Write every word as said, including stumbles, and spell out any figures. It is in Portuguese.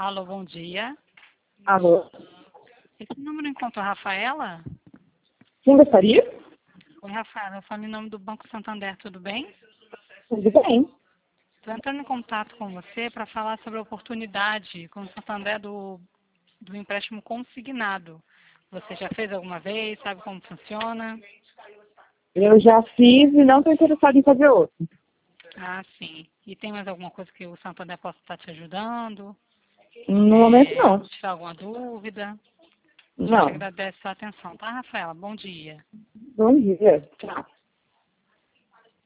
Alô, bom dia. Alô? Esse número encontrou a Rafaela? Quem gostaria? Oi, Rafaela, eu falo em nome do Banco Santander, tudo bem? Tudo bem. Estou entrando em contato com você para falar sobre a oportunidade com o Santander do, do empréstimo consignado. Você já fez alguma vez? Sabe como funciona? Eu já fiz e não estou interessado em fazer outro. Ah, sim. E tem mais alguma coisa que o Santander possa estar te ajudando? No momento, É, não. tirar alguma dúvida? A gente Não. agradece a sua atenção, tá, Rafaela? Bom dia. Bom dia. Tchau.